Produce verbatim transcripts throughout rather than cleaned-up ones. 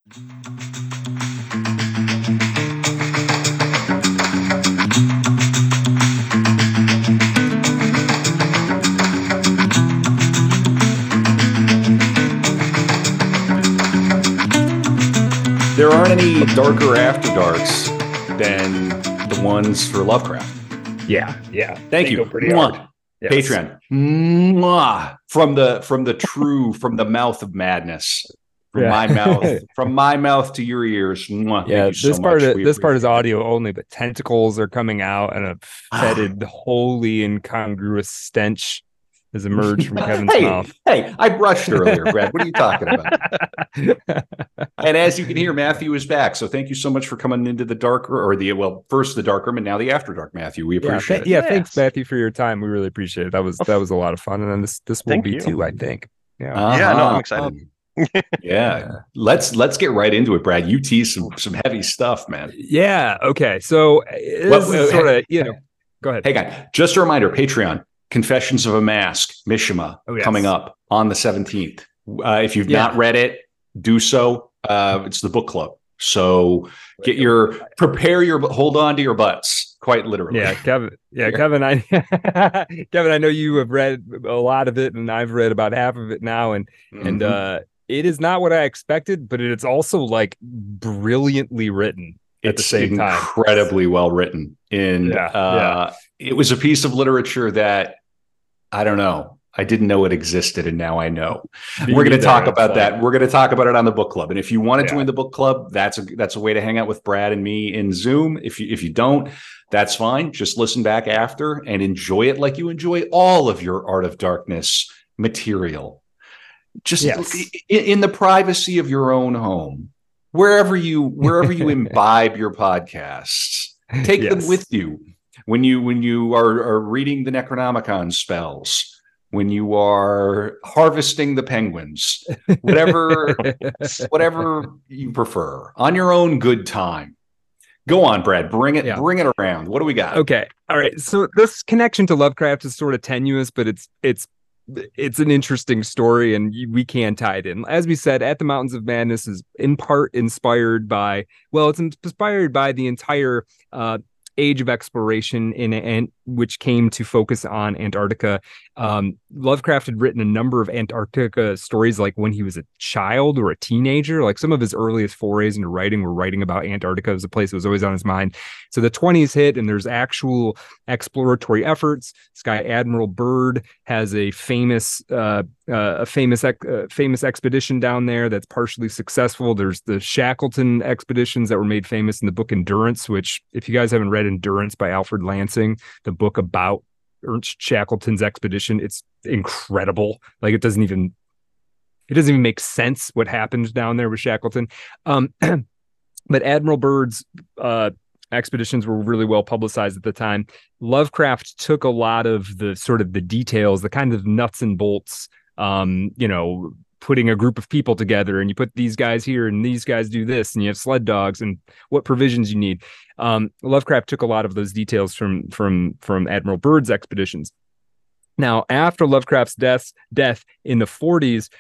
There aren't any darker after darks than the ones for Lovecraft. Yeah, yeah. Thank they you. Mwah. Yes. Patreon. Mwah. From the from the true from the mouth of madness. From yeah. my mouth, from my mouth to your ears. Mwah. Yeah, Thank you this so part much. of, this part is audio only, but tentacles are coming out, and a fetid, holy, incongruous stench has emerged from Kevin's hey, mouth. Hey, I brushed earlier, Brad. What are you talking about? And as you can hear, Matthew is back. So thank you so much for coming into the darker, or the, well, first the dark room and now the after dark, Matthew. We appreciate yeah, it. Yeah, yes. Thanks, Matthew, for your time. We really appreciate it. That was that was a lot of fun. And then this this will thank be you. too, I think. Yeah, uh-huh. yeah, no, I'm excited. Um, yeah. yeah, let's let's get right into it, Brad. You tease some some heavy stuff, man. Yeah. Okay. So this well, is sort hey, of you know. Go ahead. Hey, guy. Just a reminder: Patreon, Confessions of a Mask, Mishima, oh, yes. coming up on the seventeenth. Uh, if you've yeah. not read it, do so. Uh, it's the book club. So get your prepare your hold on to your butts, quite literally. Yeah, Kevin. Yeah, Kevin. I Kevin. I know you have read a lot of it, and I've read about half of it now, and mm-hmm. and uh, it is not what I expected, but it's also like brilliantly written. At It's the same time. incredibly well written, and yeah, uh, yeah. it was a piece of literature that I don't know. I didn't know it existed, and now I know. Me We're going to talk about that. Like... We're going to talk about it on the book club. And if you want to yeah. join the book club, that's a that's a way to hang out with Brad and me in Zoom. If you if you don't, that's fine. Just listen back after and enjoy it like you enjoy all of your Art of Darkness material. Just yes. in, in the privacy of your own home, wherever you wherever you imbibe your podcasts, take yes. them with you when you when you are, are reading the Necronomicon spells. When you are harvesting the penguins, whatever, whatever you prefer, on your own good time. Go on, Brad. Bring it, yeah. bring it around. What do we got? Okay, all right. So this connection to Lovecraft is sort of tenuous, but it's it's it's an interesting story, and we can tie it in. As we said, At the Mountains of Madness is in part inspired by, well, it's inspired by the entire uh, age of exploration in and which came to focus on Antarctica. Um, Lovecraft had written a number of Antarctica stories, like when he was a child or a teenager. Like some of his earliest forays into writing were writing about Antarctica as a place that was always on his mind. So the twenties hit, and there's actual exploratory efforts. This guy Admiral Byrd has a famous, uh, uh, a famous, uh, famous expedition down there that's partially successful. There's the Shackleton expeditions that were made famous in the book Endurance, which, if you guys haven't read Endurance by Alfred Lansing, the book about Ernst Shackleton's expedition, it's incredible. Like it doesn't even it doesn't even make sense what happened down there with Shackleton. Um, but Admiral Byrd's uh, expeditions were really well publicized at the time. Lovecraft took a lot of the sort of the details, the kind of nuts and bolts, um, you know, putting a group of people together, and you put these guys here and these guys do this, and you have sled dogs and what provisions you need. Um, Lovecraft took a lot of those details from from from Admiral Byrd's expeditions. Now, after Lovecraft's death death in the forties,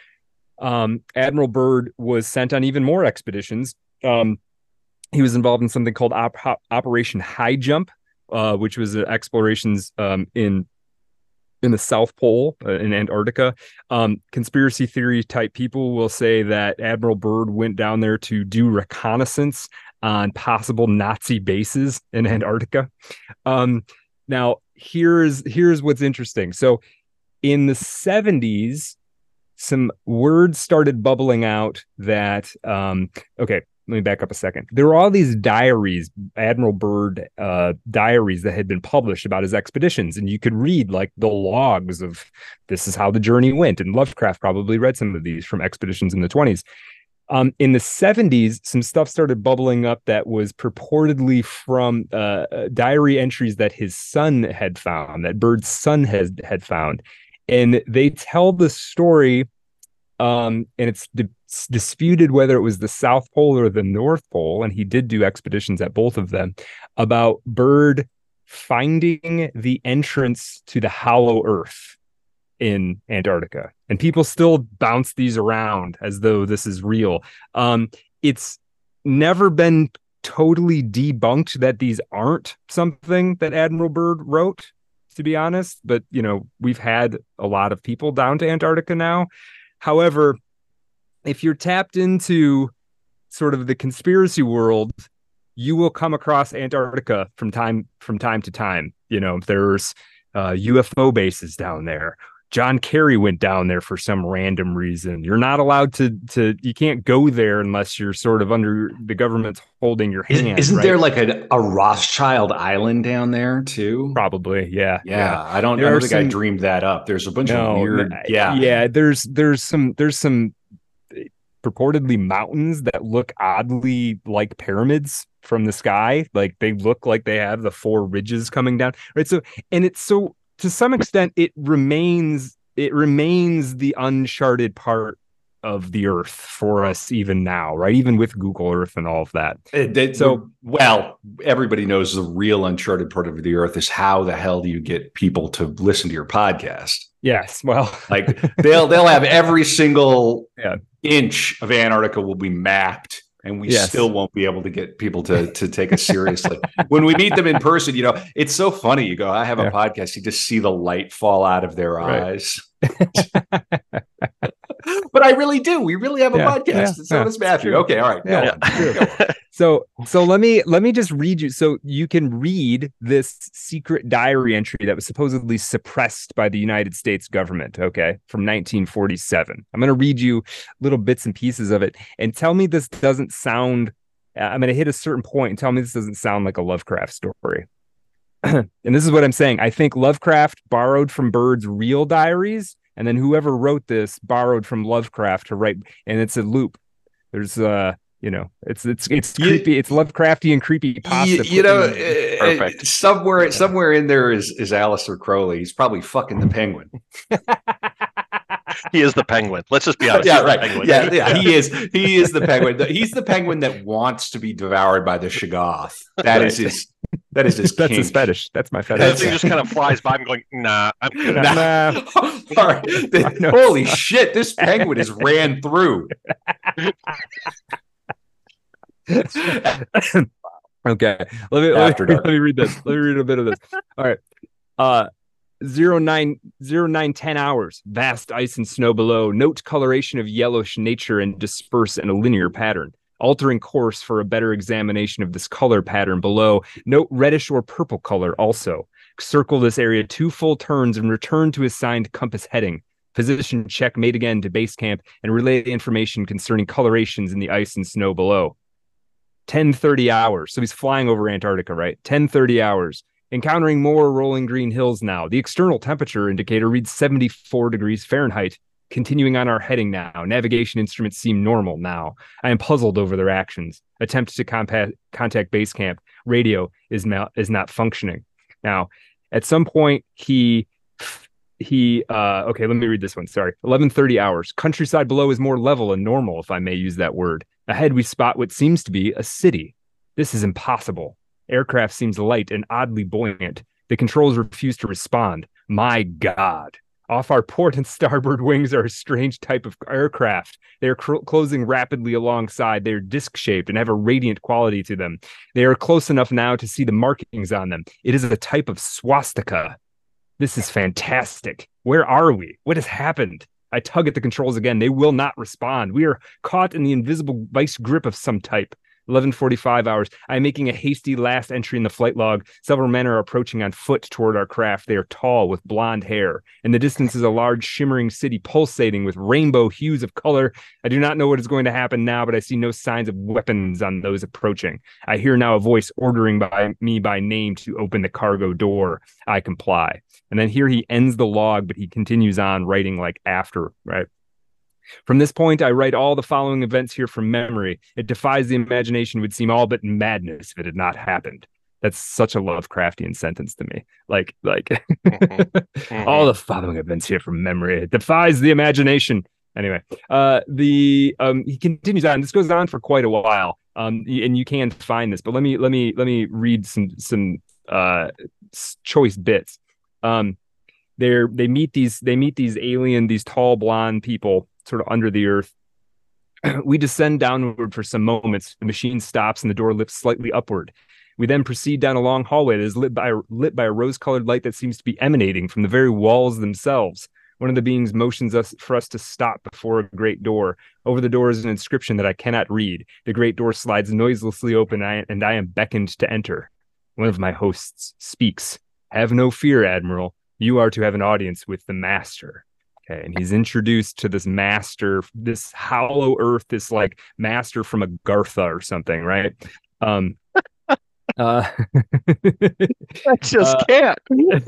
um, Admiral Byrd was sent on even more expeditions. Um, he was involved in something called Op- Operation High Jump, uh, which was uh, explorations um, in in the South Pole, uh, in Antarctica. Um, conspiracy theory type people will say that Admiral Byrd went down there to do reconnaissance on possible Nazi bases in Antarctica. Um, now, here's here's what's interesting. So in the seventies, some words started bubbling out that, um, okay, let me back up a second. There were all these diaries, Admiral Byrd uh, diaries that had been published about his expeditions. And you could read like the logs of this is how the journey went. And Lovecraft probably read some of these from expeditions in the twenties. Um, in the seventies, some stuff started bubbling up that was purportedly from uh, diary entries that his son had found, that Byrd's son has, had found. And they tell the story, um, and it's di- disputed whether it was the South Pole or the North Pole, and he did do expeditions at both of them, about Byrd finding the entrance to the Hollow Earth in Antarctica. And people still bounce these around as though this is real. Um, it's never been totally debunked that these aren't something that Admiral Byrd wrote, to be honest. But, you know, we've had a lot of people down to Antarctica now. However, if you're tapped into sort of the conspiracy world, you will come across Antarctica from time from time to time. You know, there's uh, U F O bases down there. John Kerry went down there for some random reason. You're not allowed to, to you can't go there unless you're sort of under the government's holding your hand. Isn't right? there like a, a Rothschild Island down there too? Probably, yeah. Yeah, yeah. I don't, there I don't think some, I dreamed that up. There's a bunch no, of weird, yeah. Yeah, there's there's some there's some purportedly mountains that look oddly like pyramids from the sky. Like they look like they have the four ridges coming down. Right. So and it's so to some extent it remains it remains the uncharted part of the earth for us even now, right? Even with Google Earth and all of that. It, it, so, well, everybody knows the real uncharted part of the earth is how the hell do you get people to listen to your podcast? Yes, well, like they'll they'll have every single yeah. inch of Antarctica will be mapped, and we yes. still won't be able to get people to to take us seriously. When we meet them in person, you know, it's so funny. You go, I have a yeah. podcast. You just see the light fall out of their right. eyes. But I really do. We really have a yeah, podcast. Yeah, and so yeah, does Matthew. Okay, all right. Yeah, go on. so so let me let me just read you. So you can read this secret diary entry that was supposedly suppressed by the United States government, okay, from nineteen forty-seven. I'm going to read you little bits and pieces of it and tell me this doesn't sound I'm going to hit a certain point and tell me this doesn't sound like a Lovecraft story. And this is what I'm saying. I think Lovecraft borrowed from Byrd's real diaries, and then whoever wrote this borrowed from Lovecraft to write, and it's a loop. There's uh, you know, it's it's it's you, creepy, it's Lovecraftian creepy pasta. You, you know, uh, perfect. Somewhere yeah. somewhere in there is is Aleister Crowley. He's probably fucking the penguin. He is the penguin. Let's just be honest. Yeah, right. Yeah, yeah, he is. He is the penguin. He's the penguin that wants to be devoured by the Shoggoth. That right. is his. That is his. That's kink. his fetish. That's my fetish. That thing just kind of flies by. I'm going, nah. I'm good. Nah. nah. All right. Holy shit! This penguin is ran through. Okay. Let me let me, let me read this. Let me read a bit of this. All right. Uh. Zero nine zero nine ten hours. Vast ice and snow below. Note coloration of yellowish nature and disperse in a linear pattern. Altering course for a better examination of this color pattern below. Note reddish or purple color also. Circle this area two full turns and return to assigned compass heading. Position check made again to base camp and relay information concerning colorations in the ice and snow below. ten thirty hours. So he's flying over Antarctica, right? ten thirty hours. Encountering more rolling green hills now. The external temperature indicator reads seventy-four degrees Fahrenheit. Continuing on our heading now. Navigation instruments seem normal now. I am puzzled over their actions. Attempt to compa- contact base camp. Radio is, ma- is not functioning. Now, at some point, he... He, uh, okay, let me read this one. Sorry. eleven thirty hours. Countryside below is more level and normal, if I may use that word. Ahead, we spot what seems to be a city. This is impossible. Aircraft seems light and oddly buoyant. The controls refuse to respond. My God. Off our port and starboard wings are a strange type of aircraft. They are cr- closing rapidly alongside. They are disc-shaped and have a radiant quality to them. They are close enough now to see the markings on them. It is a type of swastika. This is fantastic. Where are we? What has happened? I tug at the controls again. They will not respond. We are caught in the invisible vice grip of some type. eleven forty-five hours. I am making a hasty last entry in the flight log. Several men are approaching on foot toward our craft. They are tall with blonde hair. In the distance is a large shimmering city pulsating with rainbow hues of color. I do not know what is going to happen now, but I see no signs of weapons on those approaching. I hear now a voice ordering by me by name to open the cargo door. I comply. And then here he ends the log, but he continues on writing like after, right? From this point, I write all the following events here from memory. It defies the imagination, would seem all but madness if it had not happened. That's such a Lovecraftian sentence to me. Like, like mm-hmm. Mm-hmm. all the following events here from memory. It defies the imagination. Anyway, uh, the um, he continues on. This goes on for quite a while, um, and you can find this. But let me let me let me read some some uh, choice bits. Um, they're they meet these they meet these alien these tall blonde people sort of under the earth. We descend downward for some moments. The machine stops and the door lifts slightly upward. We then proceed down a long hallway that is lit by, lit by a rose-colored light that seems to be emanating from the very walls themselves. One of the beings motions us for us to stop before a great door. Over the door is an inscription that I cannot read. The great door slides noiselessly open, and I am beckoned to enter. One of my hosts speaks. Have no fear, Admiral. You are to have an audience with the master. Okay, and he's introduced to this master, this hollow earth, this like master from Agartha or something, right? Um, uh, I just uh, can't.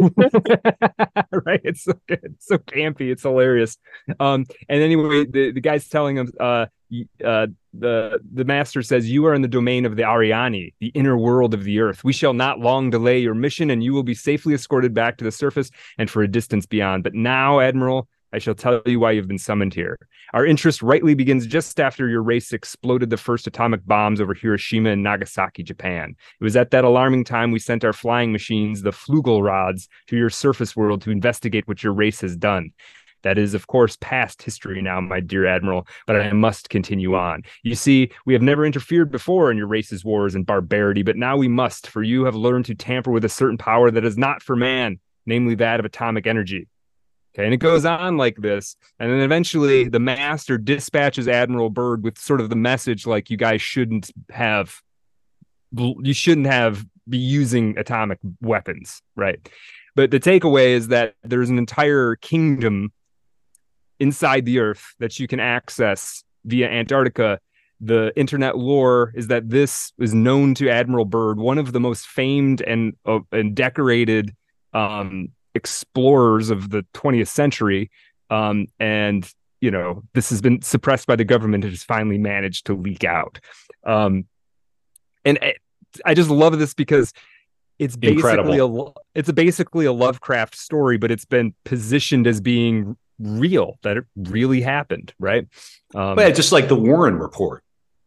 Right? It's so, it's so campy. It's hilarious. Um, and anyway, the, the guy's telling him, uh, uh, the the master says, "You are in the domain of the Ariani, the inner world of the earth. We shall not long delay your mission, and you will be safely escorted back to the surface and for a distance beyond. But now, Admiral, I shall tell you why you've been summoned here. Our interest rightly begins just after your race exploded the first atomic bombs over Hiroshima and Nagasaki, Japan. It was at that alarming time we sent our flying machines, the Flugel rods, to your surface world to investigate what your race has done. That is, of course, past history now, my dear Admiral, but I must continue on. You see, we have never interfered before in your race's wars and barbarity, but now we must, for you have learned to tamper with a certain power that is not for man, namely that of atomic energy." Okay, and it goes on like this. And then eventually the master dispatches Admiral Byrd with sort of the message like, you guys shouldn't have, you shouldn't have be using atomic weapons, right? But the takeaway is that there's an entire kingdom inside the earth that you can access via Antarctica. The internet lore is that this is known to Admiral Byrd, one of the most famed and, uh, and decorated um explorers of the twentieth century, um and you know this has been suppressed by the government. It has finally managed to leak out, um and I, I just love this because it's basically Incredible. a it's a basically a Lovecraft story, but it's been positioned as being real, that it really happened, right? Um yeah, just like the Warren Report.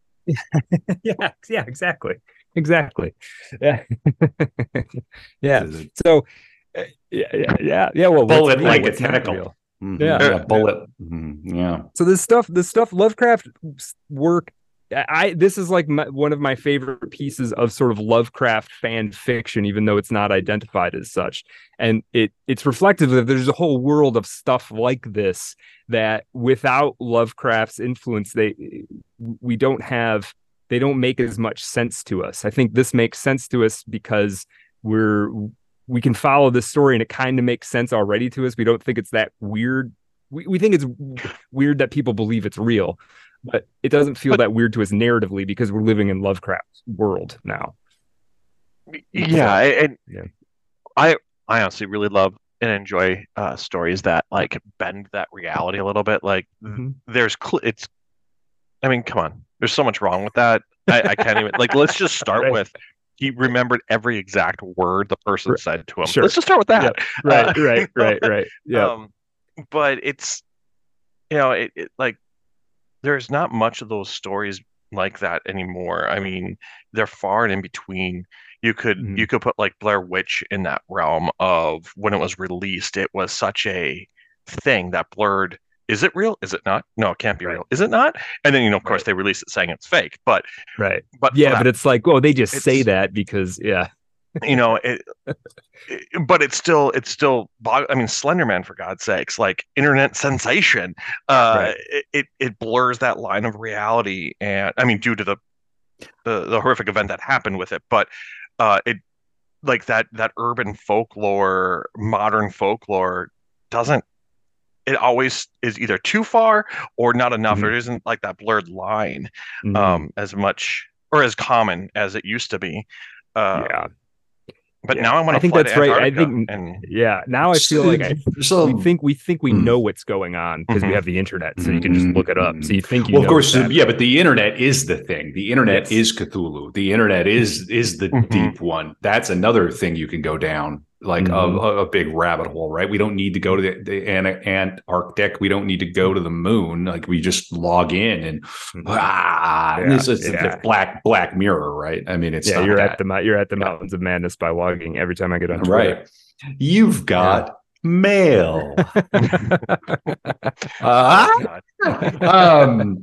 yeah yeah exactly exactly yeah yeah so Yeah, yeah, yeah, yeah. Well, bullet like a tentacle. Mm-hmm. Yeah. yeah, bullet. Mm-hmm. Yeah. So this stuff, this stuff, Lovecraft work. I this is like my, one of my favorite pieces of sort of Lovecraft fan fiction, even though it's not identified as such. And it it's reflective of there's a whole world of stuff like this that without Lovecraft's influence, they we don't have. They don't make as much sense to us. I think this makes sense to us because we're. we can follow this story and it kind of makes sense already to us. We don't think it's that weird. We, we think it's weird that people believe it's real, but it doesn't feel but, that weird to us narratively because we're living in Lovecraft's world now. Yeah. And yeah. I, I honestly really love and enjoy uh, stories that like bend that reality a little bit. Like mm-hmm. there's, cl- it's, I mean, come on, there's so much wrong with that. I, I can't even like, let's just start right. with, he remembered every exact word the person right. said to him. Sure. Let's just start with that. Yep. Right, uh, right, right, right. Yeah. Um, but it's, you know, it, it like there's not much of those stories like that anymore. I mean, they're far and in between. You could mm-hmm. you could put like Blair Witch in that realm of when it was released. It was such a thing that blurred. Is it real? Is it not? No, it can't be right. real. Is it not? And then, you know, of course, right. they release it saying it's fake. But right, but yeah, that, but it's like, well, they just say that because, yeah, you know, it, it. But it's still, it's still. I mean, Slenderman, for God's sakes, like internet sensation. Uh, right. it, it it blurs that line of reality, and I mean, due to the the, the horrific event that happened with it, but uh, it like that that urban folklore, modern folklore doesn't. It always is either too far or not enough. Mm-hmm. There isn't like that blurred line mm-hmm. um, as much or as common as it used to be. Uh, yeah. But yeah. now I want to. I think that's right. I think, and... yeah. Now I feel like I, so, we think we think we mm. know what's going on because mm-hmm. we have the internet, so you can just look it up. So you think you. Well, know of course, that. yeah. But the internet is the thing. The internet yes. is Cthulhu. The internet is is the mm-hmm. deep one. That's another thing you can go down. Like mm-hmm. a, a big rabbit hole, right? We don't need to go to the, the Antarctic. We don't need to go to the moon. Like we just log in and ah, yeah, this is yeah. black black mirror, right? I mean, it's yeah. not You're that. at the you're at the yeah. mountains of madness by logging every time I get on Twitter. Right. You've got yeah. mail. uh, um.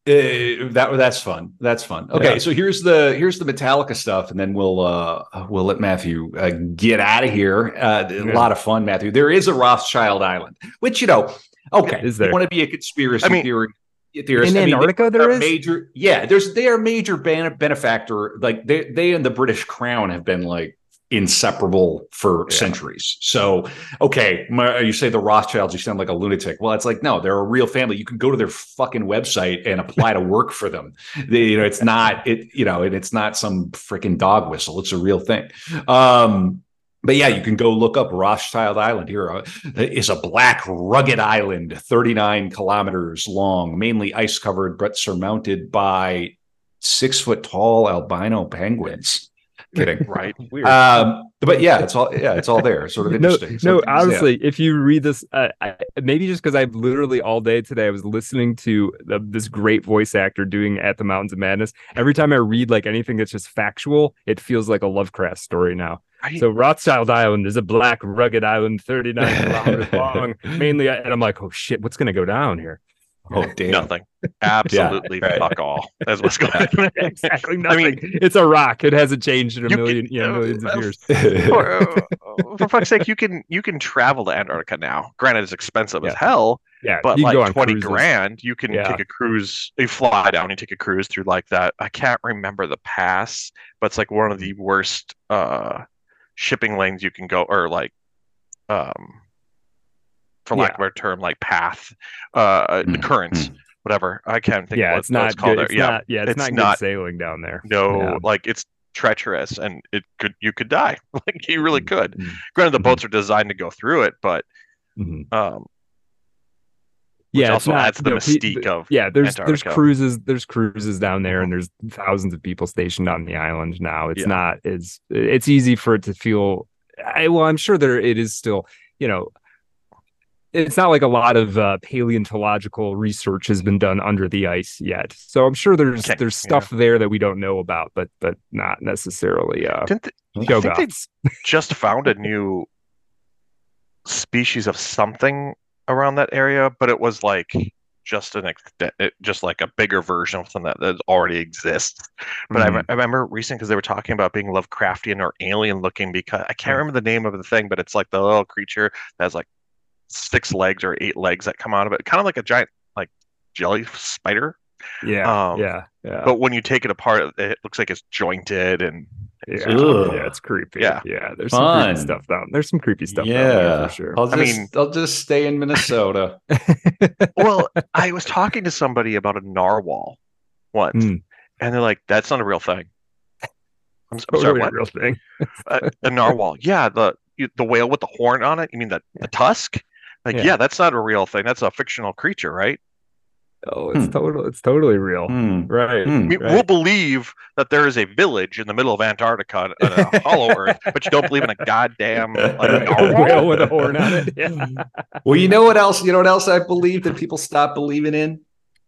Uh, that that's fun. That's fun. Okay, Yeah. so here's the here's the Metallica stuff, and then we'll uh we'll let Matthew uh, get out of here. Uh, a Yeah. lot of fun, Matthew. There is a Rothschild Island, which you know, okay, Is you there? want to be a conspiracy I mean, theory theorist? In I mean, Antarctica, they there are is? major. Yeah, there's they are major ban- benefactor. Like they they and the British Crown have been like inseparable for Yeah. centuries. So, okay, my, you say the Rothschilds, you sound like a lunatic. Well, it's like, no, they're a real family. You can go to their fucking website and apply to work for them. They, you know, it's not it, you know, and it's not some freaking dog whistle. It's a real thing. Um, but yeah, you can go look up Rothschild Island. Here uh, is a black, rugged island, thirty-nine kilometers long, mainly ice covered, but surmounted by six foot tall albino penguins. Kidding. Right. Weird. Um, but yeah, it's all yeah, it's all there. Sort of No, interesting. So no. things- Honestly, if you read this, uh, I, maybe just because I've literally all day today, I was listening to the, this great voice actor doing At the Mountains of Madness. Every time I read like anything that's just factual, it feels like a Lovecraft story now. Right. So Rothschild Island is a black, rugged island, thirty-nine kilometers long, mainly. And I'm like, oh shit, what's gonna go down here? oh damn. Nothing. Absolutely Yeah, right. fuck all. That's what's going on. Exactly I nothing. mean, it's a rock. It hasn't changed in a you million, can- you know, uh, millions of uh, years. for, uh, for fuck's sake, you can you can travel to Antarctica now. Granted, it's expensive as Yeah. hell, Yeah, but you can go like on twenty cruises. grand, you can Yeah. take a cruise. You fly down, you take a cruise through like that. I can't remember the pass, but it's like one of the worst uh, shipping lanes you can go, or like, um, for lack Yeah. of a better term, like path, uh, the Mm, currents, mm. whatever. I can't think. Yeah, of what, it's what not it's called good. there. It's Yeah, not, yeah, it's, it's not not- good sailing down there. no, Yeah. like it's treacherous, and it could you could die. Like you really could. Mhm. Granted, the Mhm. boats are designed to go through it, but Mhm. um, which Yeah, also it's not, adds to the you know, pe- mystique th- of yeah. There's there's Antarctica. cruises there's cruises down there, Mhm. and there's thousands of people stationed on the island now. It's Yeah. not it's it's easy for it to feel. I, well, I'm sure there it is still. You know, it's not like a lot of uh, paleontological research has been done under the ice yet. So I'm sure there's Okay, there's stuff there that we don't know about, but but not necessarily uh, Didn't they, I show think they goths. just found a new species of something around that area, but it was like just an ex- it, just like a bigger version of something that, that already exists. But I, Mhm. re- I remember recently because they were talking about being Lovecraftian or alien looking, because I can't Yeah. remember the name of the thing, but it's like the little creature that has like six legs or eight legs that come out of it, kind of like a giant like jelly spider. Yeah, Um, yeah, yeah. But when you take it apart, it looks like it's jointed and Yeah, Ugh. yeah, it's creepy. Yeah. yeah. There's some Fun. creepy stuff down. There's some creepy stuff down there Yeah, for sure. I'll I just mean- I'll just stay in Minnesota. well, I was talking to somebody about a narwhal once, Mm. and they're like, "That's not a real thing." I'm, I'm Totally sorry, a what? real thing. A, a narwhal? Yeah, the you- the whale with the horn on it. You mean the, the tusk? Like, Yeah. yeah. That's not a real thing. That's a fictional creature, right? Oh, it's Hmm. total. It's totally real. Hmm. Right. Hmm. I mean, Right. we'll believe that there is a village in the middle of Antarctica on a hollow Earth, but you don't believe in a goddamn like Right. A narwhal. whale with a horn on it. Yeah. Well, you know what else? You know what else I believe that people stop believing in?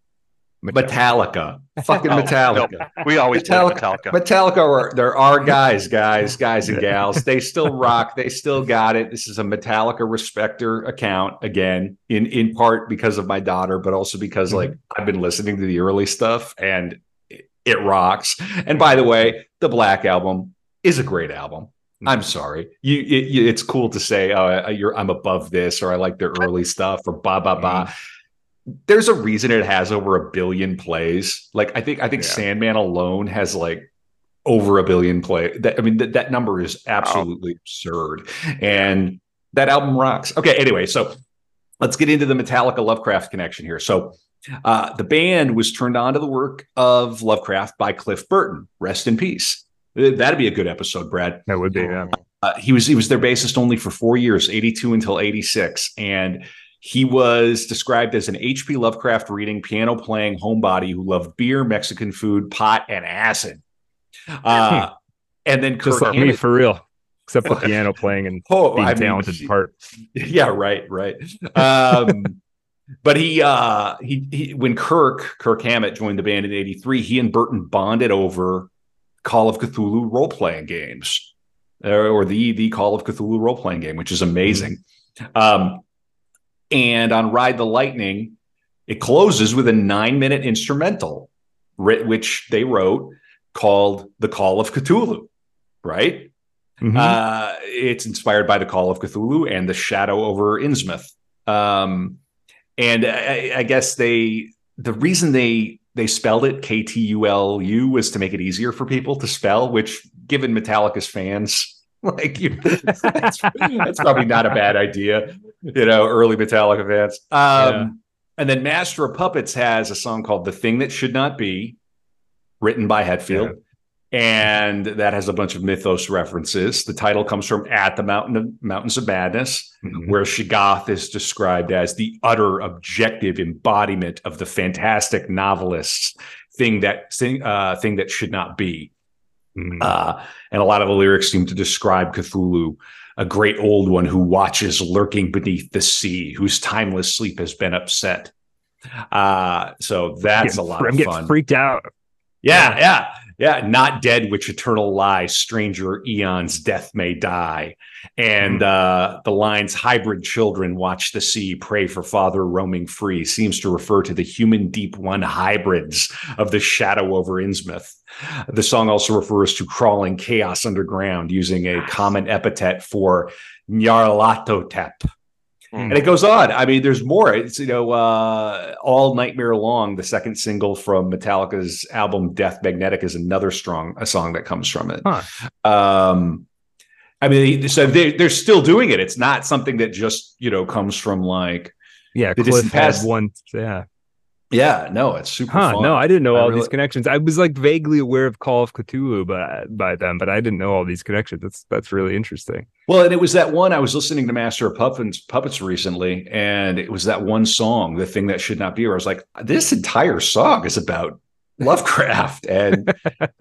Metallica. Fucking Oh, Metallica. no, we always believe Metallica, Metallica. Metallica are there are guys, guys, guys and gals. They still rock. They still got it. This is a Metallica respecter account again, in in part because of my daughter, but also because like I've been listening to the early stuff and it, it rocks. And by the way, the Black Album is a great album. I'm sorry. You, it, you it's cool to say, oh, you're I'm above this, or I like the early stuff, or blah blah blah. There's a reason it has over a billion plays. Like I think I think Yeah. Sandman alone has like over a billion play. That I mean that that number is absolutely absurd. And that album rocks. Okay, anyway, so let's get into the Metallica Lovecraft connection here. So uh, the band was turned on to the work of Lovecraft by Cliff Burton. Rest in peace. That'd be a good episode, Brad. That would be. Yeah. Uh, he was he was their bassist only for four years, eighty-two until eighty-six, and he was described as an H P Lovecraft reading, piano playing homebody who loved beer, Mexican food, pot, and acid. Uh, and then Just Kirk like me Hammett- for real, except for piano playing and Oh, being I mean, talented part. yeah, right, right. Um, but he, uh, he, he, when Kirk, Kirk Hammett joined the band in eighty-three, he and Burton bonded over Call of Cthulhu role playing games, uh, or the the Call of Cthulhu role playing game, which is amazing. Um, and on Ride the Lightning, It closes with a nine-minute instrumental, which they wrote, called "The Call of Cthulhu." Right? Mm-hmm. Uh, it's inspired by the Call of Cthulhu and the Shadow over Innsmouth. Um, and I, I guess they the reason they they spelled it K T U L U was to make it easier for people to spell, which, given Metallica's fans, like you, that's, that's probably not a bad idea. You know, early Metallica fans. Um, yeah. And then Master of Puppets has a song called "The Thing That Should Not Be," written by Hetfield. Yeah. And that has a bunch of mythos references. The title comes from "At the Mountain of Mountains of Madness," mm-hmm. where Shoggoth is described as the utter objective embodiment of the fantastic novelist's thing that thing, uh, thing that should not be. Mm-hmm. Uh, and a lot of the lyrics seem to describe Cthulhu, a great old one who watches lurking beneath the sea, whose timeless sleep has been upset. Uh, so that's getting, a lot I'm of getting fun. Freaked out. Yeah, yeah. Yeah, not dead, which eternal lie, stranger eons, death may die. And uh, the lines, hybrid children watch the sea, pray for father roaming free, seems to refer to the human deep one hybrids of the Shadow over Innsmouth. The song also refers to crawling chaos underground, using a common epithet for Nyarlathotep. And it goes on. I mean, there's more. It's, you know, uh, All Nightmare Long, the second single from Metallica's album Death Magnetic, is another strong a song that comes from it. Huh. Um, I mean, so they, they're still doing it. It's not something that just, you know, comes from like yeah, Cliff had one. Yeah. Yeah, no, it's super huh, fun. No, I didn't know I all really... these connections. I was like vaguely aware of Call of Cthulhu by, by them, but I didn't know all these connections. That's that's really interesting. Well, and it was that one, I was listening to Master of Puppets, Puppets recently, and it was that one song, The Thing That Should Not Be, where I was like, this entire song is about Lovecraft. And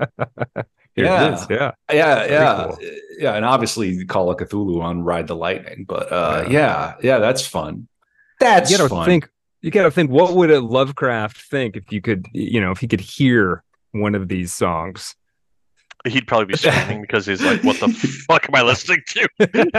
yeah, is, yeah, yeah, yeah, cool. yeah. And obviously Call of Cthulhu on Ride the Lightning. But uh, yeah. yeah, yeah, that's fun. That's you gotta fun. Think, You got to think, what would a Lovecraft think if you could, you know, if he could hear one of these songs? He'd probably be screaming because he's like, what the fuck am I listening to?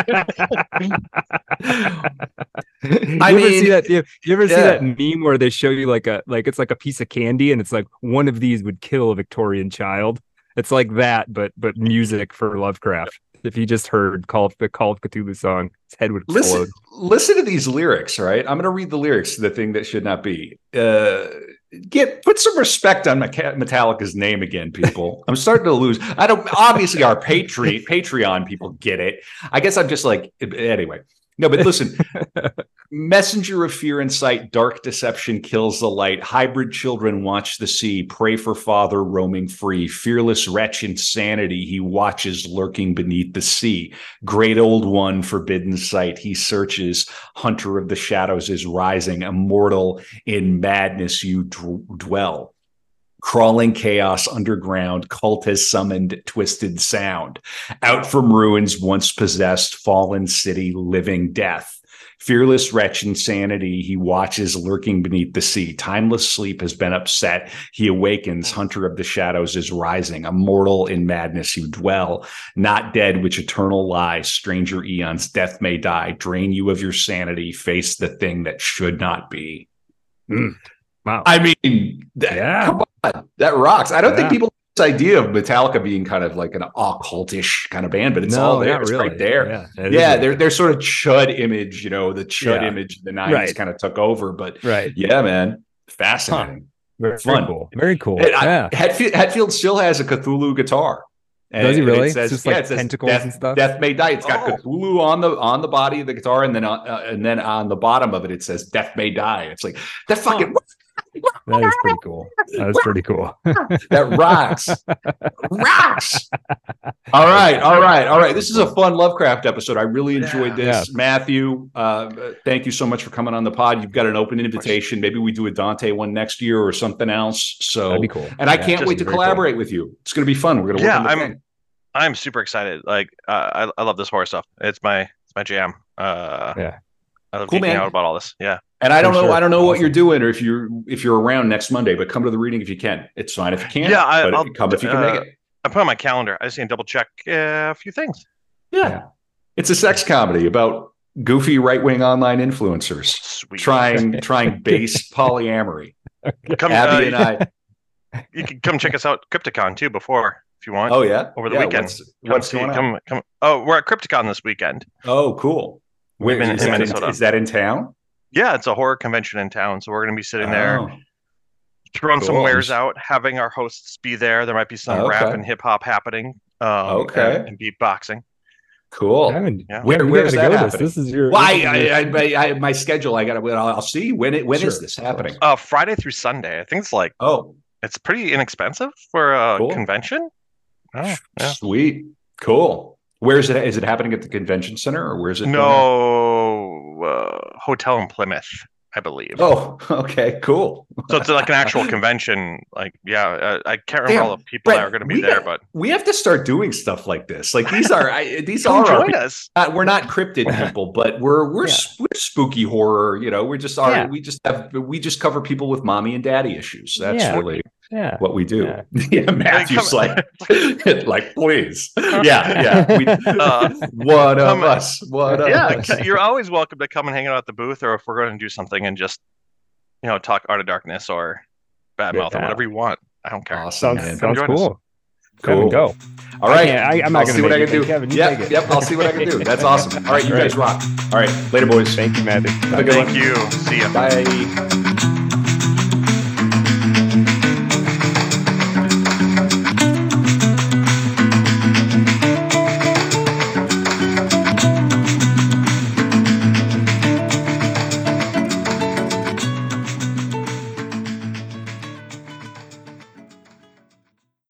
I you mean, ever see that? You, you ever yeah. see that meme where they show you like a, like, it's like a piece of candy and it's like, one of these would kill a Victorian child. It's like that, but, but music for Lovecraft. If he just heard Call of the Call of Cthulhu song, his head would explode. Listen, listen to these lyrics, right? I'm going to read the lyrics to The Thing That Should Not Be. Uh, get put some respect on Metallica's name again, people. I'm starting to lose. I don't. Obviously, our Patreon Patreon people get it. I guess I'm just like anyway. No, but listen. Messenger of fear in sight, dark deception kills the light. Hybrid children watch the sea, pray for father roaming free. Fearless wretch insanity, he watches lurking beneath the sea. Great old one, forbidden sight, he searches. Hunter of the shadows is rising. Immortal in madness you d- dwell. Crawling chaos underground, cult has summoned twisted sound. Out from ruins once possessed, fallen city, living death. Fearless wretch insanity, he watches lurking beneath the sea. Timeless sleep has been upset. He awakens, hunter of the shadows is rising. Immortal in madness you dwell. Not dead, which eternal lies. Stranger eons, death may die. Drain you of your sanity. Face the thing that should not be. Mm. Wow. I mean, that, yeah. come on, that rocks. I don't yeah. think people have this idea of Metallica being kind of like an occultish kind of band, but it's no, all there. It's really. right there. Yeah, yeah they're they're sort of chud image, you know, the chud yeah. image of the nineties right. kind of took over. But right. yeah, man, fascinating. Huh. Very fun. cool. Very cool. It, yeah. I, Hetfield, Hetfield still has a Cthulhu guitar. And Does he really? It says, it's just yeah, like it says tentacles death, and stuff. Death may die. It's got oh. Cthulhu on the on the body of the guitar, and then on, uh, and then on the bottom of it, it says "Death may die." It's like that fucking. Huh. That is pretty cool. That is pretty cool. That rocks. Rocks. All right. All right. All right. This is a fun Lovecraft episode. I really enjoyed yeah, this. yeah. Matthew, uh, thank you so much for coming on the pod. You've got an open invitation. Maybe we do a Dante one next year or something else. So that'd be cool. And I yeah, can't wait to collaborate cool. with you. It's going to be fun. We're going to work yeah, on the I'm, thing. I'm super excited. Like, uh, I, I love this horror stuff. It's my, it's my jam. Uh, yeah. I love cool, geeking man. out about all this. Yeah. And I don't For know, sure. I don't know awesome. what you're doing, or if you're if you're around next Monday. But come to the reading if you can. It's fine if you can't. Yeah, I, but I'll come if you can uh, make it. I put on my calendar. I just need to double check uh, a few things. Yeah. yeah, it's a sex comedy about goofy right wing online influencers Sweet. trying trying base polyamory. Come, Abby uh, and I. You can come check us out Crypticon too before if you want. Oh yeah, over the yeah, weekend. What's, come what's see, going on? come, come. Oh, we're at Crypticon this weekend. Oh, cool. Where, We've been is, in that Minnesota. in, is that in town? Yeah, it's a horror convention in town, so we're going to be sitting there, Oh, throwing some cool. wares out, having our hosts be there. There might be some Okay. rap and hip hop happening. Um, Okay. and, and beatboxing. Cool. I mean, Yeah. Where we where is gotta that go happening? This. this is your. Well, this is I, your- I, I, I, my schedule. I gotta. I'll, I'll see. When it when Sure, is this happening? Uh, Friday through Sunday. I think it's like Oh, it's pretty inexpensive for a Cool. convention. Oh, yeah. sweet, cool. Where is it? Is it happening at the convention center, or where is it? going No, uh, hotel in Plymouth, I believe. on? Oh, okay, cool. So it's like an actual convention. Like, yeah, uh, I can't remember Damn, all the people Brett, that are going to be we there, got- but We have to start doing stuff like this. Like these are I, these come are our join us. Uh, we're not cryptid people, but we're we're Yeah. we're spooky horror. You know, we're just our Yeah. we just have we just cover people with mommy and daddy issues. That's Yeah. really yeah. what we do. Yeah. Yeah, Matthew's like like please. Yeah, yeah. We, Uh, one of come- us. One of Yeah, us. c- you're always welcome to come and hang out at the booth, or if we're going to do something and just, you know, talk Art of Darkness or Badmouth or Yeah. whatever you want. I don't care. Awesome, Sounds man. Come sounds join us. cool. Cool. Kevin, go. All I right. can't- I- I'm not I'll gonna see what I make can it. do. Kevin, you yep, take it. yep. I'll see what I can do. That's awesome. All right, you Right. guys rock. All right, later, boys. Thank you, Matthew. Have a good Thank one. you. See ya. Bye.